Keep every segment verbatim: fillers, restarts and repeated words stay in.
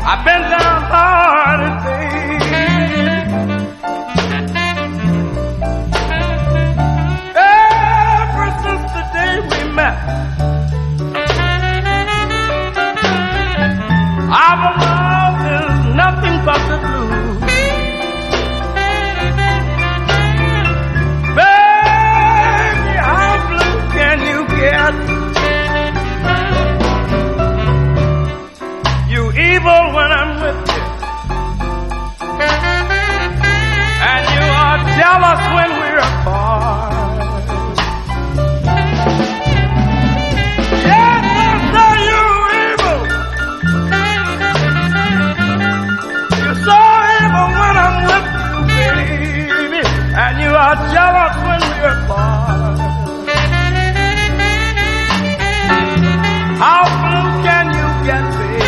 I've been downhearted, baby. Ever since the day we met, our love is nothing but the blues. Baby, how blue can you get? You evil when I'm with you, and you are jealous when we're apart. Yes, I say you're evil. You're so evil when I'm with you, baby, and you are jealous when we're apart. How blue can you get, baby?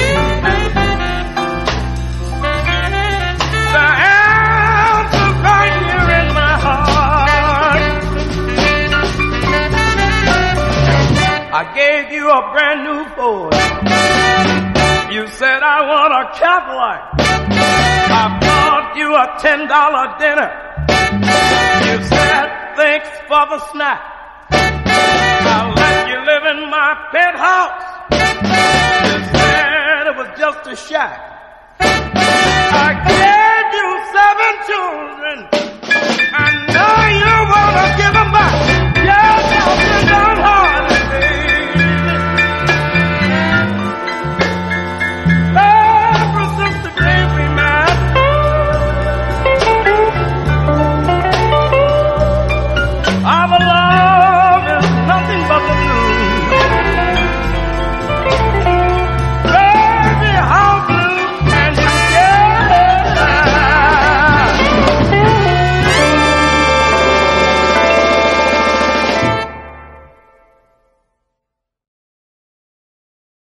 The answer's right here in my heart. I gave you a brand new Ford. You said I want a Cadillac. I bought you a ten dollar dinner. You said thanks for the snack. I'll let you live in my penthouse. You said it was just a shack. I gave you seven children, and now you wanna give them back.